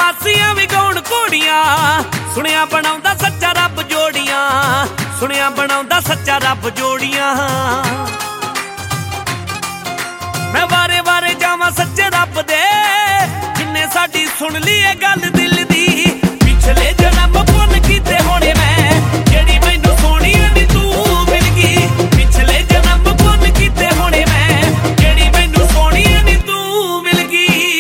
ਹਾਸੀਆਂ ਵੀ ਗਾਉਣ ਘੋੜੀਆਂ ਸੁਣਿਆ ਬਣਾਉਂਦਾ ਸੱਚਾ ਰੱਬ ਜੋੜੀਆਂ ਸੁਣਿਆ ਬਣਾਉਂਦਾ ਸੱਚਾ ਰੱਬ ਜੋੜੀਆਂ ਮੈਂ ਵਾਰੇ ਵਾਰੇ ਜਾਵਾਂ ਸੱਚੇ ਰੱਬ ਦੇ ਜਿੰਨੇ ਸਾਡੀ ਸੁਣ ਲਈ ਇਹ ਗੱਲ ਦਿਲ ਦੀ ਪਿਛਲੇ ਜਨਮ ਪੁੰਨ ਕੀਤੇ ਹੋਣੇ ਮੈਂ ਜਿਹੜੀ ਮੈਨੂੰ ਸੋਹਣੀ ਨੀ ਤੂੰ ਮਿਲ ਗਈ ਪਿਛਲੇ ਜਨਮ ਪੁੰਨ ਕੀਤੇ ਹੋਣੇ ਮੈਂ ਜਿਹੜੀ ਮੈਨੂੰ ਸੋਹਣੀ ਨੀ ਤੂੰ ਮਿਲ ਗਈ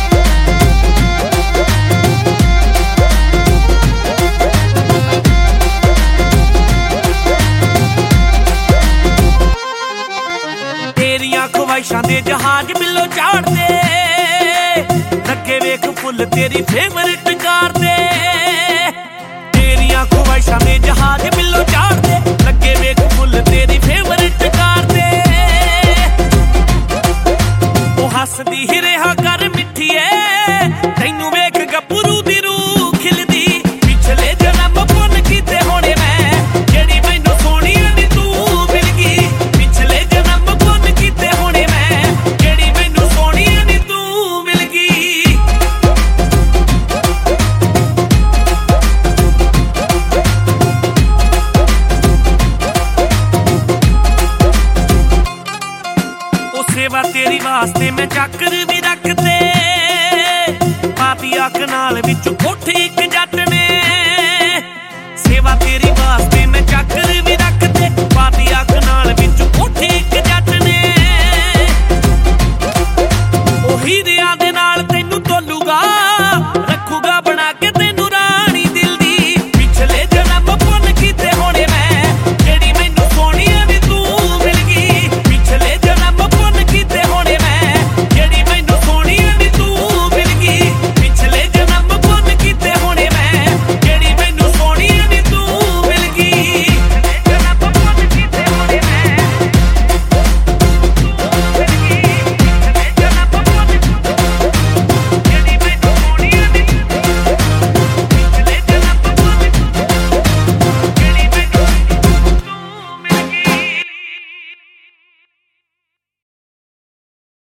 ਤੇਰੀਆਂ ਖਵਾਇਸ਼ਾਂ ਦੇ ਜਹਾਜ਼ ਬਿੱਲੋ ਚਾੜਦੇ ਲੱਗੇ ਵੇਖ ਫੁੱਲ ਤੇਰੀ ਫੇਵਰਿਟ ਕਾਰ ਦੇ ਤੇਰੀਆਂ ਖਵਾਇਸ਼ਾਂ ਦੇ ਜਹਾਜ਼ ਬਿੱਲੋ ਚਾੜਦੇ ਲੱਗੇ ਵੇਖ ਫੁੱਲ ਤੇਰੀ ਫੇਵਰਿਟ ਕਾਰ ਦੇ ਉਹ ਹੱਸਦੀ ਹੀ ਰਿਹਾ ਕਰ ਮਿੱਠੀਏ ਤੈਨੂੰ ਵੇਖ ਗੱਭਰੂ ਦੀ ਰੂਹ ਖਿਲਦੀ ਪਿਛਲੇ ਜਨਮ ਪੁੰਨ ਕੀਤੇ ਹੋਣੇ ਮੈਂ ਜਿਹੜੀ ਮੈਨੂੰ ਸੋਹਣੀ ਨੀ ਤੂੰ ਮਿਲ ਗਈ ਪਿਛਲੇ ਜਨਮ ਪੁੰਨ ਕੀਤੇ ਹੋਣੇ ਮੈਂ ਜਿਹੜੀ ਮੈਨੂੰ ਸੋਹਣੀ ਨੀ ਤੂੰ ਮਿਲ ਗਈ ਉਹ ਸੇਵਾ ਤੇਰੀ ਵਾਸਤੇ ਮੈਂ ਚੱਕਰ ਵੀ ਰੱਖਦੇ ਪਾਪੀ ਅੱਖ ਨਾਲ ਵਿੱਚ ਉੱਠ ਇੱਕ ਜੱਟ ਨੇ ਸੇਵਾ ਤੇਰੀ ਵਾਸਤੇ ਮੈਂ ਚੱਕਰ